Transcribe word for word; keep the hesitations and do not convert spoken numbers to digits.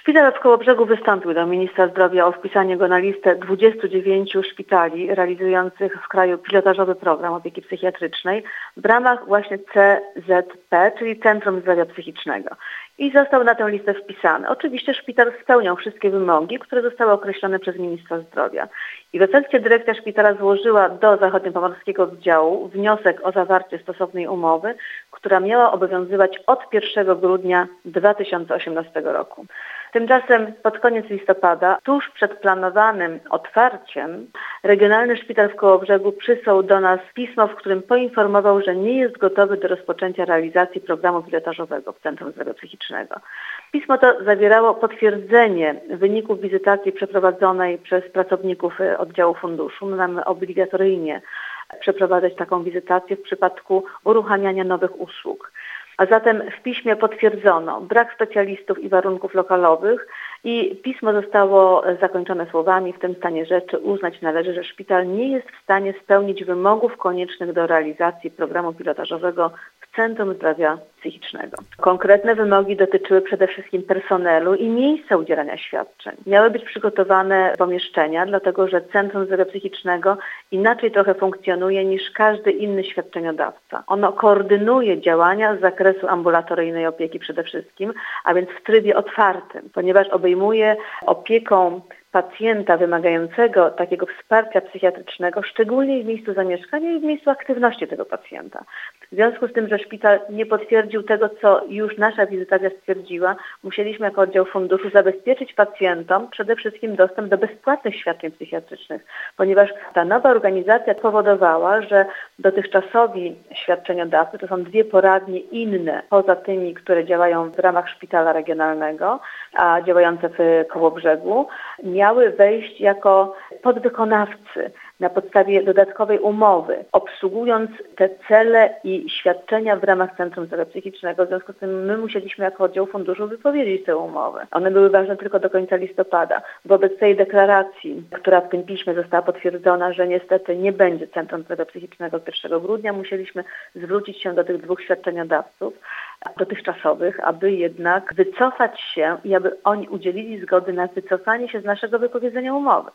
Szpital w Kołobrzegu wystąpił do ministra zdrowia o wpisanie go na listę dwudziestu dziewięciu szpitali realizujących w kraju pilotażowy program opieki psychiatrycznej w ramach właśnie C Z P, czyli Centrum Zdrowia Psychicznego. I został na tę listę wpisany. Oczywiście szpital spełniał wszystkie wymogi, które zostały określone przez ministra zdrowia. I w efekcie dyrekcja szpitala złożyła do zachodniopomorskiego oddziału wniosek o zawarcie stosownej umowy, która miała obowiązywać od pierwszego grudnia dwa tysiące osiemnastego roku. Tymczasem pod koniec listopada, tuż przed planowanym otwarciem, Regionalny Szpital w Kołobrzegu przysłał do nas pismo, w którym poinformował, że nie jest gotowy do rozpoczęcia realizacji programu pilotażowego w Centrum Zdrowia Psychicznego. Pismo to zawierało potwierdzenie wyników wizytacji przeprowadzonej przez pracowników oddziału funduszu. My mamy obligatoryjnie przeprowadzać taką wizytację w przypadku uruchamiania nowych usług. A zatem w piśmie potwierdzono brak specjalistów i warunków lokalowych i pismo zostało zakończone słowami: w tym stanie rzeczy uznać należy, że szpital nie jest w stanie spełnić wymogów koniecznych do realizacji programu pilotażowego w Centrum Zdrowia Psychicznego. Konkretne wymogi dotyczyły przede wszystkim personelu i miejsca udzielania świadczeń. Miały być przygotowane pomieszczenia, dlatego że Centrum Zdrowia Psychicznego inaczej trochę funkcjonuje niż każdy inny świadczeniodawca. Ono koordynuje działania z zakresu ambulatoryjnej opieki przede wszystkim, a więc w trybie otwartym, ponieważ obejmuje opieką pacjenta wymagającego takiego wsparcia psychiatrycznego, szczególnie w miejscu zamieszkania i w miejscu aktywności tego pacjenta. W związku z tym, że szpital nie potwierdził tego, co już nasza wizytacja stwierdziła, musieliśmy jako oddział funduszu zabezpieczyć pacjentom przede wszystkim dostęp do bezpłatnych świadczeń psychiatrycznych, ponieważ ta nowa organizacja powodowała, że dotychczasowi świadczeniodawcy, to są dwie poradnie inne poza tymi, które działają w ramach szpitala regionalnego, a działające w Kołobrzegu, miały wejść jako podwykonawcy na podstawie dodatkowej umowy, obsługując te cele i świadczenia w ramach Centrum Zdrowia Psychicznego. W związku z tym my musieliśmy jako oddział funduszu wypowiedzieć tę umowę. One były ważne tylko do końca listopada. Wobec tej deklaracji, która w tym piśmie została potwierdzona, że niestety nie będzie Centrum Zdrowia Psychicznego od pierwszego grudnia, musieliśmy zwrócić się do tych dwóch świadczeniodawców dotychczasowych, aby jednak wycofać się i aby oni udzielili zgody na wycofanie się z naszego wypowiedzenia umowy.